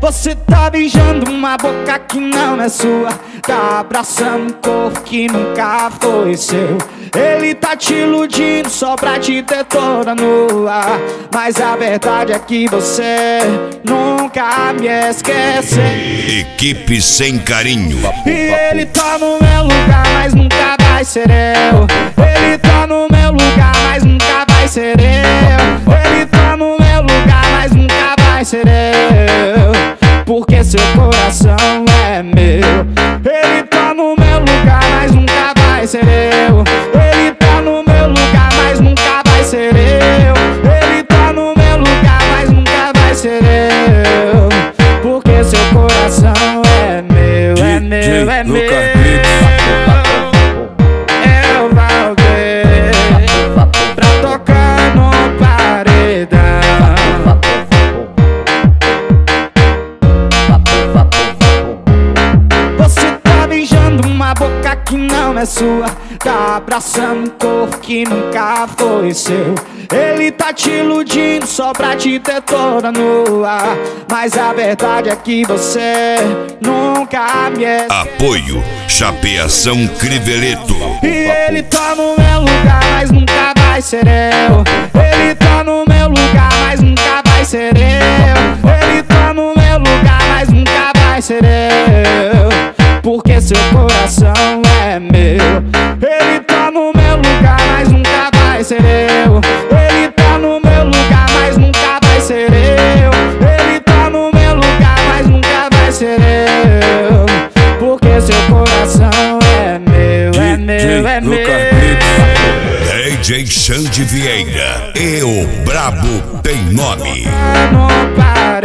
Você tá beijando uma boca que não é sua, tá abraçando um corpo que nunca foi seu. Ele tá te iludindo só pra te ter toda nua, mas a verdade é que você nunca me esqueceu. Equipe Sem Carinho. E ele tá no meu lugar, mas nunca vai ser eu. Ele tá no meu lugar, mas nunca vai ser eu. Ele tá no meu lugar, mas nunca vai ser eu, porque seu coração é meu. Ele tá no meu lugar, mas nunca vai ser eu. Ele tá no meu lugar, mas nunca vai ser eu. Ele tá no meu lugar, mas nunca vai ser eu, porque seu coração é meu, é meu, é meu. Eu vou ver pra tocar no paredão. Você tá beijando uma boca que não é sua, tá abraçando um corpo que nunca foi seu. Ele tá te iludindo só pra te ter toda nua, mas a verdade é que você nunca me esqueceu. Apoio Chapeação Criveleto. E ele tá no meu lugar, mas nunca vai ser eu. Ele tá no meu lugar, mas nunca vai ser eu. Ele tá no meu lugar, mas nunca vai ser eu, porque seu coração é meu. Ele tá no meu lugar, mas nunca vai ser eu. Ele tá no meu lugar, mas nunca vai ser eu. Ele tá no meu lugar, mas nunca vai ser eu, porque seu coração é meu, é meu, é meu. DJ Xande Vieira e o Brabo tem nome. Não para.